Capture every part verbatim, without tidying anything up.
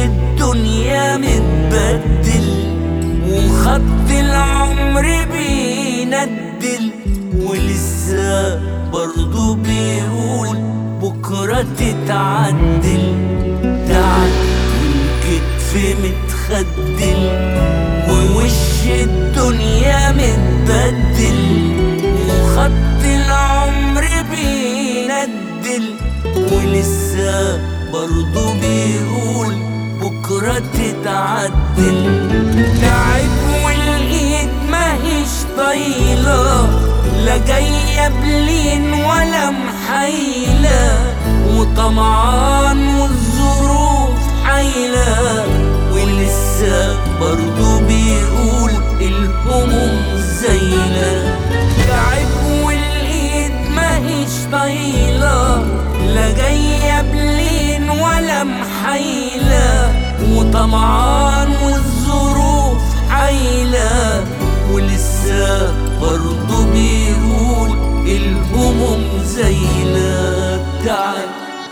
الدنيا متبدل، وخط العمر بيندل، ولسه برضو بيقول بكرة تتعدل. تعال والكتف متخدل، ووش الدنيا متبدل، وخط العمر بيندل، ولسه برضو بيقول بكرة تتعدل. تعب والايد ماهيش طايلة، لا جاية بلين ولا محايلة، وطمعان والظروف حايلة، ولسه برضو بيقول الهموم زايلة. تعب والايد ماهيش طايلة، لا جاية بلين ولا محايلة، وطمعان والظروف حايلة، ولسه برضو بيقول الهموم زايلة. تعال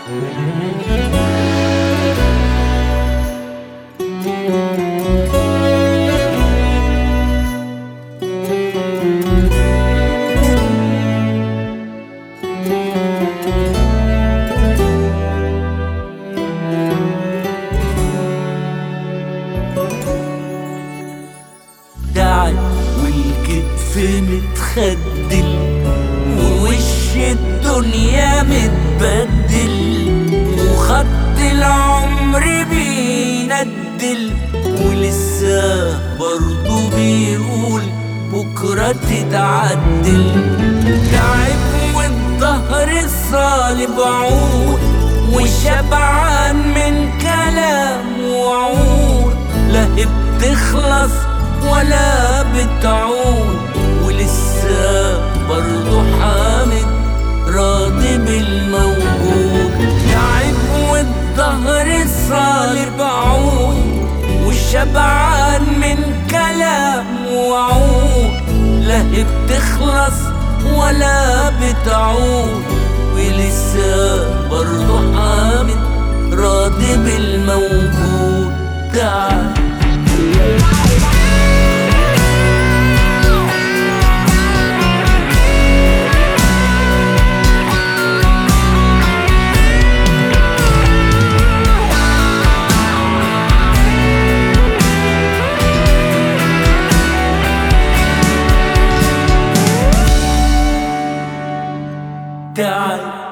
تعال والكتف متخدل، ووش الدنيا متبدل، وخط العمر بيندل، ولسه برضو بيقول بكرة تتعدل. تعب والظهر الصالب عود، وشبعان من كلام وعود، لا بتخلص ولا بتعود، ولسه برضو حامد راضي بالموجود. تعب والظهر الصالب عود، وشبعان من كلام وعود، لا بتخلص ولا بتعود، ولسه برضو حامد راضي بالموجود. تعال تعال